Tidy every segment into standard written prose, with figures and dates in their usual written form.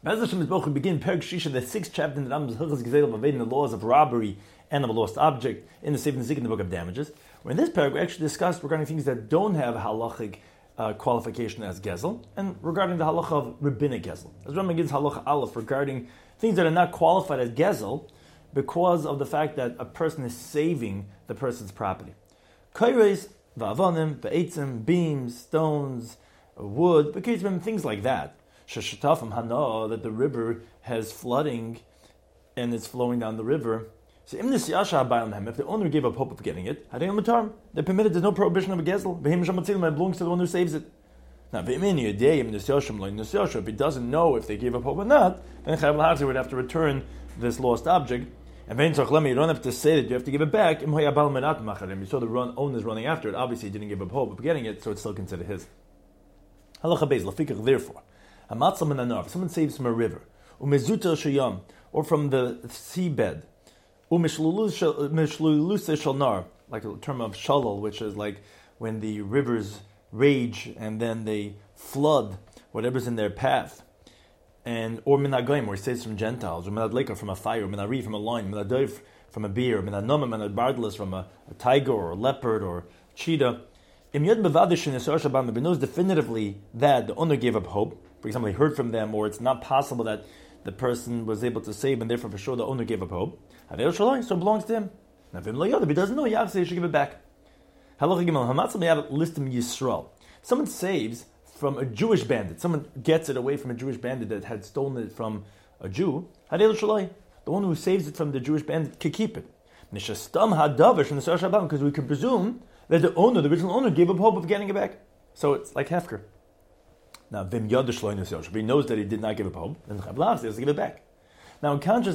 As Hashem is we begin Perek Shisha, the 6th chapter in the Rambam's Hilchos Gezeil of the laws of robbery and of a lost object in the Sefer Nezik in the Book of Damages. Where in this paragraph we actually discussed regarding things that don't have halachic qualification as gezel, and regarding the halacha of rabbinic gezel. As Rambam gives halacha aleph regarding things that are not qualified as gezel because of the fact that a person is saving the person's property. Kairos, va'avanim, ve'etzim, beams, stones, wood, things like that. Sheshatafim hana, that the river has flooding and it's flowing down the river. So if the owner gave up hope of getting it, they're permitted. There's no prohibition of a gezel. It belongs to the one who saves it. Now, if he doesn't know if they gave up hope or not, then Chayv would have to return this lost object. And you don't have to say that you have to give it back. You saw the owner's running after it. Obviously, he didn't give up hope of getting it, so it's still considered his. Therefore, if someone saves from a river, or from the seabed, like a term of shalal, which is like when the rivers rage and then they flood whatever's in their path, and or minagayim, where he saves from Gentiles, or minadleka, from a fire, minari, from a lion, minadayv, from a bear, minanoma, minadbardalis, from a tiger or a leopard or cheetah. If he knows definitively that the owner gave up hope, for example, he heard from them, or it's not possible that the person was able to save, and therefore for sure the owner gave up hope, so it belongs to him. Now, if he doesn't know, he should give it back. Someone saves from a Jewish bandit, someone gets it away from a Jewish bandit that had stolen it from a Jew, the one who saves it from the Jewish bandit can keep it. Because we can presume that the original owner, gave up hope of getting it back. So it's like hefker. Now, if he knows that he did not give up hope, then he has to give it back. Now, in contrast,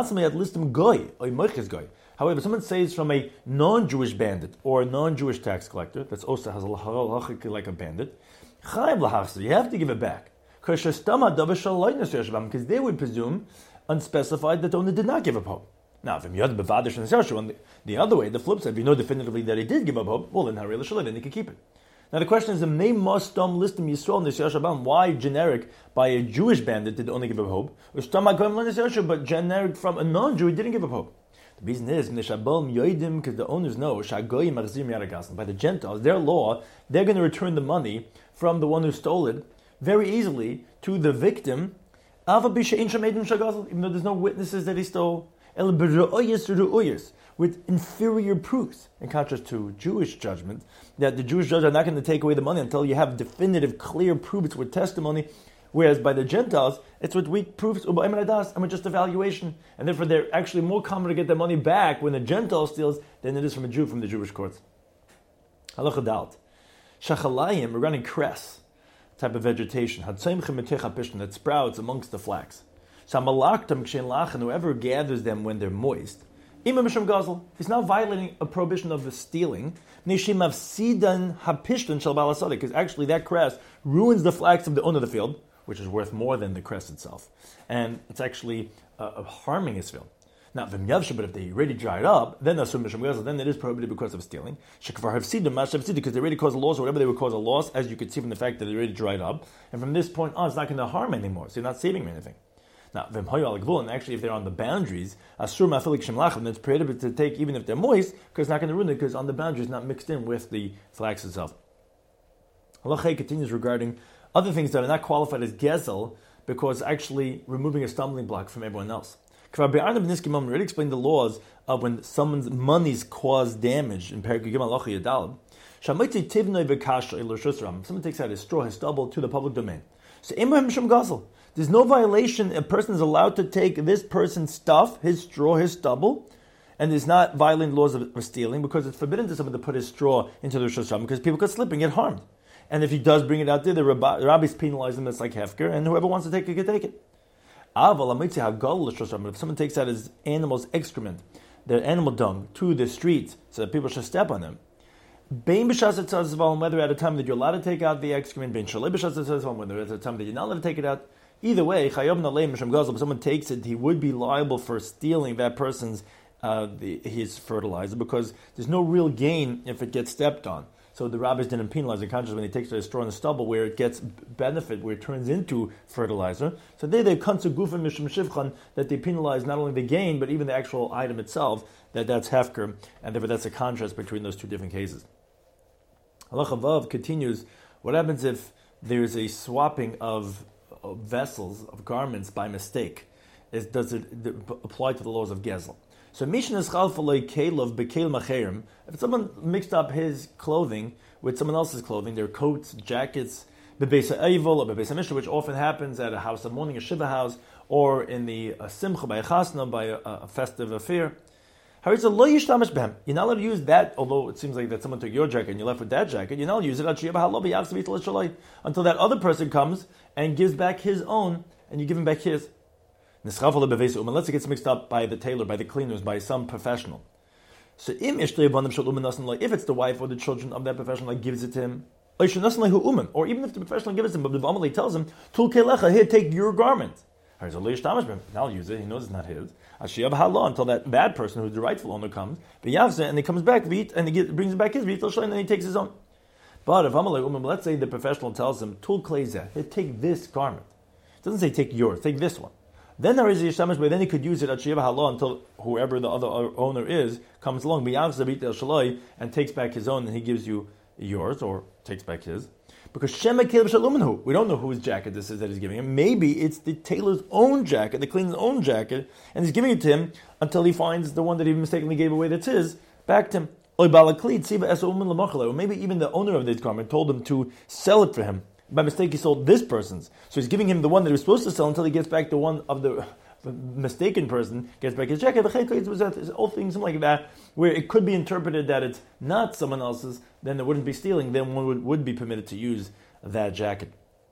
however, someone saves from a non-Jewish bandit or a non-Jewish tax collector, that's also has a halacha like a bandit, you have to give it back. Because they would presume, unspecified, that the owner did not give up hope. Now, if the other way, the flip side, if you know definitively that he did give up hope, well, then then he can keep it. Now the question is, why generic by a Jewish bandit did only give up hope, but generic from a non-Jew didn't give up hope? The reason is because the owners know by the Gentiles, their law, they're going to return the money from the one who stole it very easily to the victim, even though there's no witnesses that he stole, with inferior proofs, in contrast to Jewish judgment, that the Jewish judges are not going to take away the money until you have definitive, clear proofs with testimony, whereas by the Gentiles, it's with weak proofs, and with just evaluation, and therefore they're actually more common to get their money back when a Gentile steals than it is from a Jew from the Jewish courts. Halacha dalt. Shachalayim, regarding cress, type of vegetation, that sprouts amongst the flax. Whoever gathers them when they're moist, he's now violating a prohibition of the stealing, because actually that cress ruins the flax of the owner of the field, which is worth more than the cress itself, and it's actually harming his field. Now, but if they already dried up, then it is prohibited because of stealing. Because they already caused a loss, or whatever they would cause a loss, as you could see from the fact that they already dried up, and from this point on, it's not going to harm anymore, so you're not saving anything. Now, and actually, if they're on the boundaries, then it's prohibited to take even if they're moist, because it's not going to ruin it, because on the boundaries, not mixed in with the flax itself. Halacha continues regarding other things that are not qualified as gezel, because actually removing a stumbling block from everyone else. We already explained the laws of when someone's monies cause damage in Perek Gimel Halacha Yadal. Someone takes out his straw, his stubble, to the public domain. So, there's no violation. A person is allowed to take this person's stuff, his straw, his stubble, and is not violating laws of stealing, because it's forbidden to someone to put his straw into the Rosh Hashanah, because people could slip and get harmed. And if he does bring it out there, the rabbis penalize him. It's like hefker, and whoever wants to take it can take it. If someone takes out his animal's excrement, their animal dung, to the streets, so that people should step on them, whether at a time that you're allowed to take out the excrement, whether at a time that you're not allowed to take it out, either way, if someone takes it, he would be liable for stealing that person's his fertilizer, because there's no real gain if it gets stepped on. so the rabbis didn't penalize the conscience when he takes the straw in the stubble where it gets benefit, where it turns into fertilizer. So they kansu gufan mishum shivchan, that they penalize not only the gain, but even the actual item itself, that's hefker, and therefore that's a contrast between those two different cases. Halacha Vav continues, what happens if there's a swapping of vessels, of garments by mistake? Does it apply to the laws of Gezel? So Mishnah is chalfalei kelev bekel macherim. If someone mixed up his clothing with someone else's clothing, their coats, jackets, bebeisa eivel or bebeisa mishnah, which often happens at a house of mourning, a shiva house, or in the simcha by a chasna, by a festive affair. You're not allowed to use that, although it seems like that someone took your jacket and you're left with that jacket. You're not allowed to use it until that other person comes and gives back his own, and you give him back his. Unless it gets mixed up by the tailor, by the cleaners, by some professional. So if it's the wife or the children of that professional that gives it to him, or even if the professional gives it to him, but the Amalei tells him, here, take your garment. Now use it, he knows it's not his. Until that bad person who's the rightful owner comes, and he comes back, and he brings back his, and then he takes his own. But if let's say the professional tells him, here, take this garment. It doesn't say take yours, take this one. Then there is a yishamash, but then he could use it at Shiva Halal until whoever the other owner is comes along, and takes back his own, and he gives you yours, or takes back his. Because Shema Keleb Shaluminhu, we don't know whose jacket this is that he's giving him. Maybe it's the tailor's own jacket, the cleaner's own jacket, and he's giving it to him until he finds the one that he mistakenly gave away that's his, back to him. Or maybe even the owner of this garment told him to sell it for him. By mistake, he sold this person's. So he's giving him the one that he was supposed to sell until he gets back the one of the mistaken person, gets back his jacket. The whole thing, something like that, where it could be interpreted that it's not someone else's, then it wouldn't be stealing, then one would be permitted to use that jacket.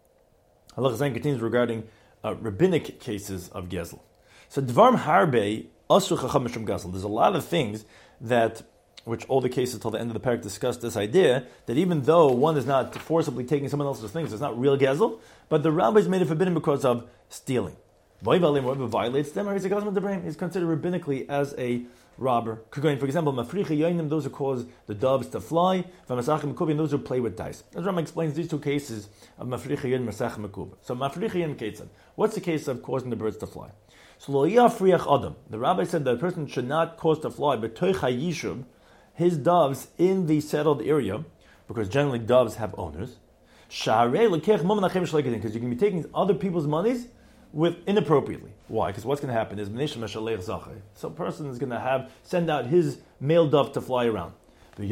Allah Zayn continues regarding rabbinic cases of Gezel. So Dvarm Harbe, Asur Chacham Mishum Gezel. There's a lot of things which all the cases till the end of the parak discuss this idea that even though one is not forcibly taking someone else's things, it's not real gezel, but the rabbis made it forbidden because of stealing. Whoever violates them, he's considered rabbinically as a robber. For example, mafricha yoinim, those who cause the doves to fly, v'masachim mekubim, those who play with dice. As Rambam explains these two cases of mafricha yoinim, masachim mekubim. So mafricha yoinim ketzad. What's the case of causing the birds to fly? So lo yafriach adam. The rabbi said that a person should not cause to fly, but toich hayishub, his doves in the settled area, because generally doves have owners, because you can be taking other people's monies inappropriately. Why? Because what's going to happen is so a person is going to send out his male dove to fly around, and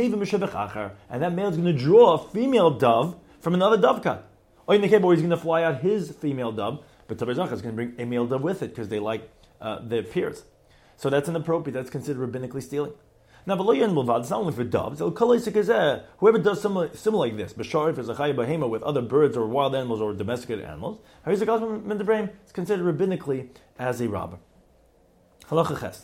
that male is going to draw a female dove from another dovecat, or he's going to fly out his female dove, but Tabei Zachar is going to bring a male dove with it because they like their peers. So that's inappropriate. That's considered rabbinically stealing. Now, it's not only for doves. Whoever does similar like this, with other birds or wild animals or domesticated animals, it's considered rabbinically as a robber. Also,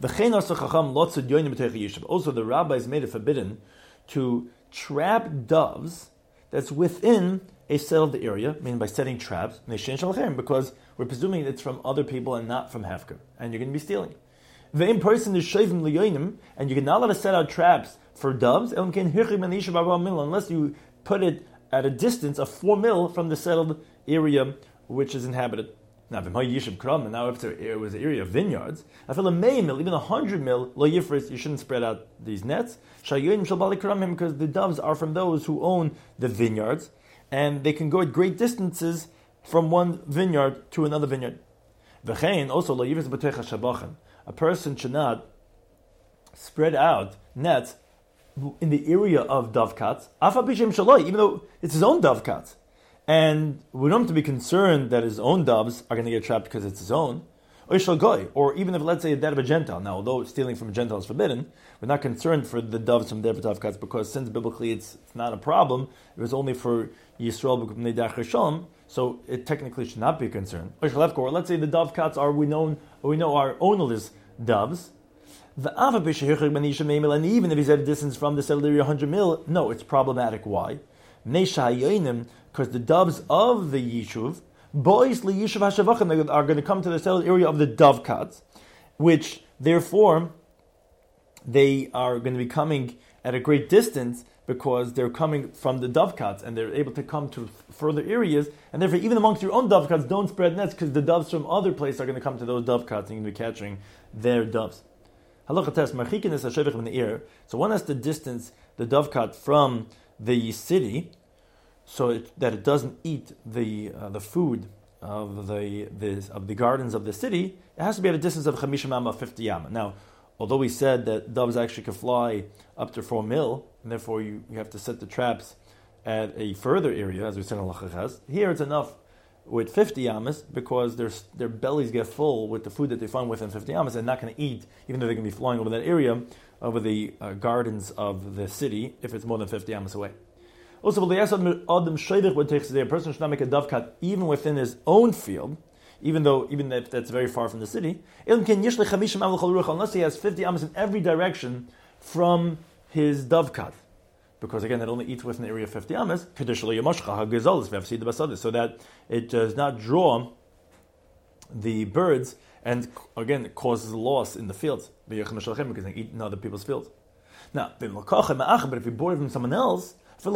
the rabbis made it forbidden to trap doves that's within a settled area, meaning by setting traps, because we're presuming it's from other people and not from Hefker, and you're going to be stealing. The in person is shavim liyonim, and you cannot let us set out traps for doves unless you put it at a distance of 4 mil from the settled area which is inhabited. Now, if it was an area of vineyards, I feel a mil, even 100 mil, lo yifris, you shouldn't spread out these nets. Because the doves are from those who own the vineyards, and they can go at great distances from one vineyard to another vineyard. Also, lo yifris b'teicha shabachan. A person should not spread out nets in the area of dovecats, even though it's his own dovecats. And we don't have to be concerned that his own doves are going to get trapped because it's his own. Or even if, let's say, that of a Gentile. Now, although stealing from a Gentile is forbidden, we're not concerned for the doves from their dovecats because since biblically it's not a problem, it was only for Yisrael, so it technically should not be a concern. Or let's say the dovecats are we know are ownerless doves. And even if he's at a distance from the settled area 100 mil, no, it's problematic. Why? Because the doves of the Yishuv, are going to come to the settled area of the dovecats, which therefore they are going to be coming at a great distance, because they're coming from the dovecots and they're able to come to further areas, and therefore even amongst your own dovecots, don't spread nets because the doves from other places are going to come to those dovecots and you're going to be catching their doves. Halacha test, marchikin is hashevich in the ear. So one has to distance the dovecot from the city, so that it doesn't eat the food of the gardens of the city. It has to be at a distance of 50 amma, 50 amma. Now, although we said that doves actually can fly up to 4 mil, and therefore you have to set the traps at a further area, as we said in Halacha Ches, here it's enough with 50 amas because their bellies get full with the food that they find within 50 amas. They're not going to eat, even though they can be flying over that area, over the gardens of the city, if it's more than 50 amas away. Also, a person should not make a dovecat even within his own field, even if that's very far from the city, unless he has 50 amas in every direction from his dovecat. Because again, it only eats within the area of 50 amas, so that it does not draw the birds, and again, it causes loss in the fields, because they eat in other people's fields. Now, but if you bought it from someone else,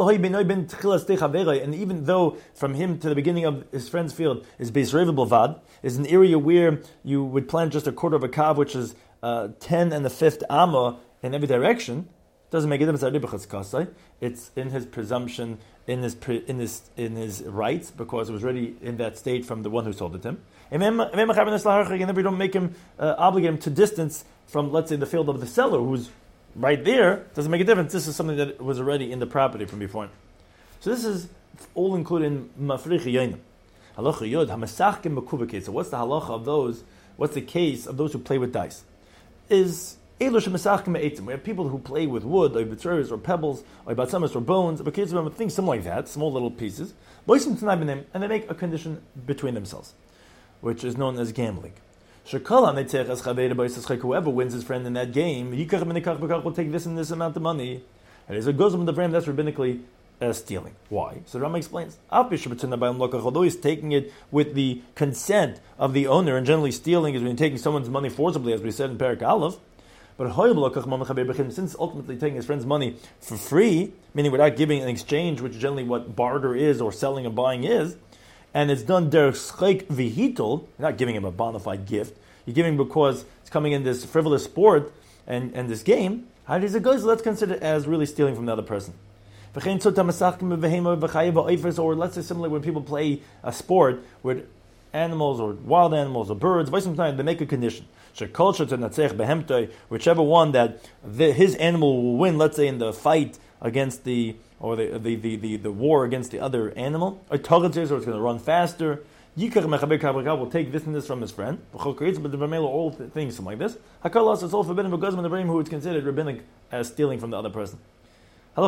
and even though from him to the beginning of his friend's field is Beis Reva Bavad, is an area where you would plant just a quarter of a kav, which is 10 and the fifth amma in every direction, doesn't make a difference. It's in his presumption, in his rights, because it was already in that state from the one who sold it to him. And then we don't make him obligate him to distance from, let's say, the field of the seller, who's right there. Doesn't make a difference. This is something that was already in the property from before. So this is all included in mafrich yonim. Halacha yod hamasachkim mekubakes. So what's the halacha of those? What's the case of those who play with dice? Is we have people who play with wood, or b'tzeres, or pebbles, or batzamas, or bones, or things similar like that, small little pieces, and they make a condition between themselves, which is known as gambling. Whoever wins his friend in that game, will take this and this amount of money. And as it goes on the frame, that's rabbinically stealing. Why? So Rama explains, although he's taking it with the consent of the owner, and generally stealing is when you're taking someone's money forcibly, as we said in Perek Aleph. But since ultimately taking his friend's money for free, meaning without giving an exchange, which is generally what barter is, or selling and buying is, and it's done derech schek v'hitul, you're not giving him a bona fide gift, you're giving because it's coming in this frivolous sport and this game, how does it go? So let's consider it as really stealing from the other person. Or let's say similarly when people play a sport with animals or wild animals or birds, they make a condition. Whichever one that his animal will win, let's say in the fight against the war against the other animal, or it's going to run faster. Will take this and this from his friend. All things like this. It's all forbidden for Guzman the Ibrahim, who is considered rabbinic as stealing from the other person. Now,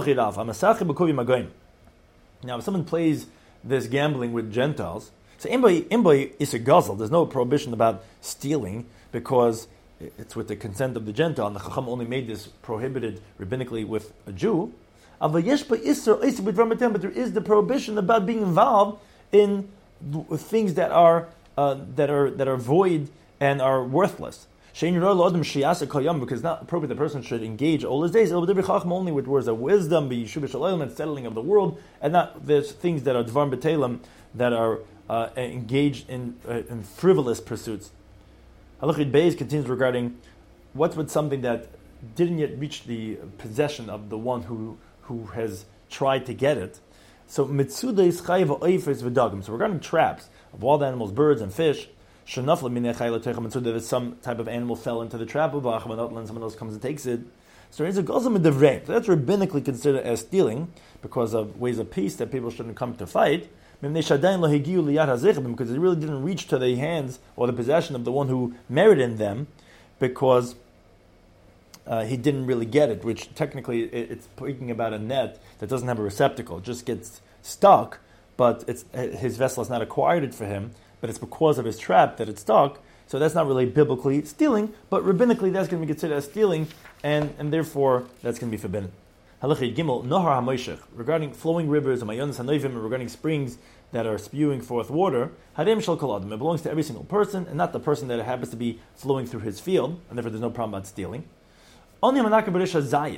if someone plays this gambling with Gentiles, so imboy is a guzzle. There's no prohibition about stealing because it's with the consent of the Gentile, and the Chacham only made this prohibited rabbinically with a Jew. But there is the prohibition about being involved in things that are void and are worthless. Because it's not appropriate the person should engage all his days only with words of wisdom, and settling of the world, and not there's things that are dvar b'telim that are engaged in frivolous pursuits. Halachid Beis continues regarding what's with something that didn't yet reach the possession of the one who has tried to get it. So mitzuda is chayiv oifes v'dagim. So regarding traps of wild animals, birds, and fish, shenafla minei chayiv l'teicha mitzuda, that some type of animal fell into the trap of and someone else comes and takes it. So there's a gozam devrei. So that's rabbinically considered as stealing because of ways of peace that people shouldn't come to fight. Because it really didn't reach to the hands or the possession of the one who merited them, because he didn't really get it, which technically it's speaking about a net that doesn't have a receptacle. It just gets stuck, but his vessel has not acquired it for him, but it's because of his trap that it's stuck. So that's not really biblically stealing, but rabbinically that's going to be considered as stealing, and therefore that's going to be forbidden. Halacha Gimel, Nohar HaMoshech, regarding flowing rivers, and Mayonis HaNoivim, regarding springs that are spewing forth water, Harem Shal Kol Adam, it belongs to every single person, and not the person that happens to be flowing through his field, and therefore there's no problem about stealing. Only Manaka Berisha Zayis,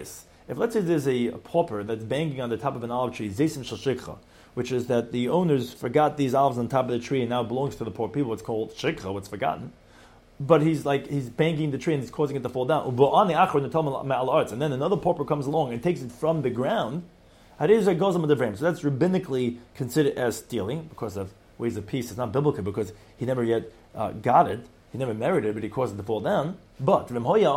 if let's say there's a pauper that's banging on the top of an olive tree, Zaysim Shel Shikha, which is that the owners forgot these olives on top of the tree and now it belongs to the poor people, it's called Shikha, what's forgotten. But he's banging the tree and he's causing it to fall down. And then another pauper comes along and takes it from the ground. So that's rabbinically considered as stealing because of ways of peace. It's not biblical because he never yet got it. He never merited it, but he caused it to fall down. But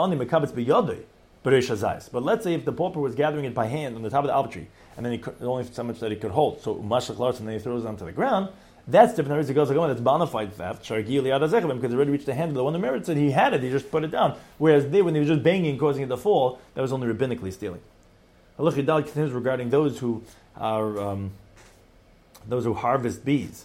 let's say if the pauper was gathering it by hand on the top of the olive tree, and then only so much that he could hold, so umashach lars, and then he throws it onto the ground, that's different. It goes like, that's bona fide theft, because it already reached the hand of the one who merits it. He had it, he just put it down. Whereas when he was just banging, causing it to fall, that was only rabbinically stealing. Halach Yidal continues regarding those who are those who harvest bees.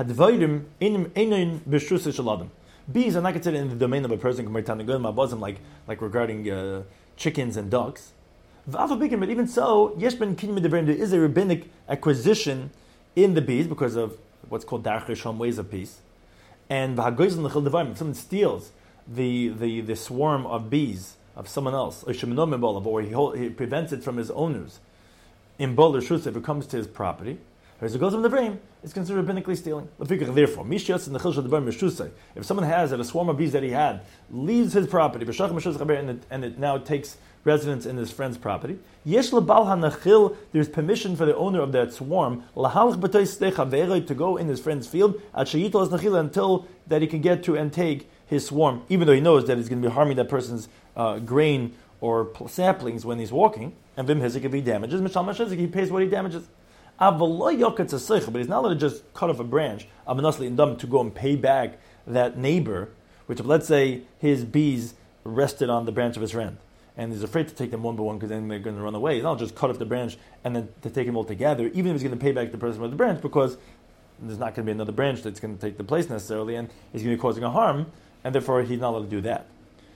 Bees are not considered in the domain of a person like regarding chickens and ducks. But even so, there is a rabbinic acquisition in the bees because of what's called darch rishon, ways of peace. And if someone steals the swarm of bees of someone else, or he prevents it from his owners, in bol if it comes to his property, as it goes from the frame, it's considered rabbinically stealing. Therefore, if someone has a swarm of bees that he had leaves his property, and it now takes residence in his friend's property, there's permission for the owner of that swarm to go in his friend's field until that he can get to and take his swarm, even though he knows that it's going to be harming that person's grain or saplings when he's walking. And if he damages, he pays what he damages. But he's not allowed to just cut off a branch to go and pay back that neighbor, which if let's say his bees rested on the branch of his friend, and he's afraid to take them one by one because then they're going to run away. He's not just cut off the branch and then to take them all together, even if he's going to pay back the person with the branch, because there's not going to be another branch that's going to take the place necessarily, and he's going to be causing a harm, and therefore he's not allowed to do that.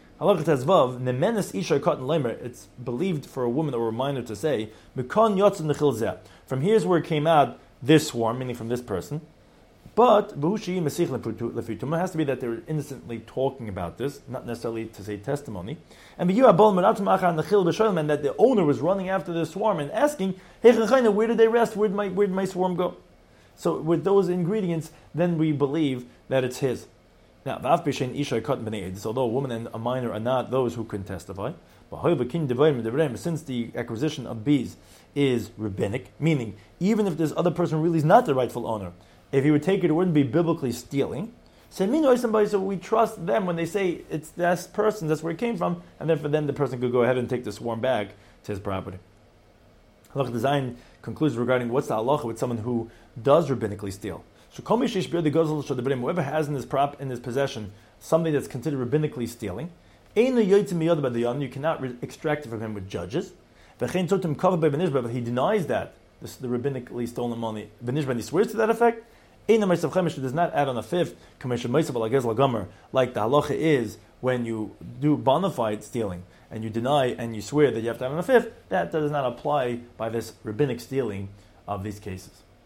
It's believed for a woman or a minor to say, from here's where it came out, this swarm, meaning from this person. But it has to be that they're innocently talking about this, not necessarily to say testimony. And that the owner was running after the swarm and asking, where did they rest? Where did my swarm go? So with those ingredients, then we believe that it's his. Now, although a woman and a minor are not those who can testify, since the acquisition of bees is rabbinic, meaning even if this other person really is not the rightful owner, if he would take it wouldn't be biblically stealing. So we trust them when they say it's that person, that's where it came from, and therefore then the person could go ahead and take the swarm back to his property. Halach Design concludes regarding what's the halacha with someone who does rabbinically steal. So whoever has in his possession something that's considered rabbinically stealing, you cannot extract it from him with judges. But he denies that the rabbinically stolen money, he swears to that effect. Does not add on a fifth, like the halacha is when you do bona fide stealing and you deny and you swear that you have to add on a fifth. That does not apply by this rabbinic stealing of these cases.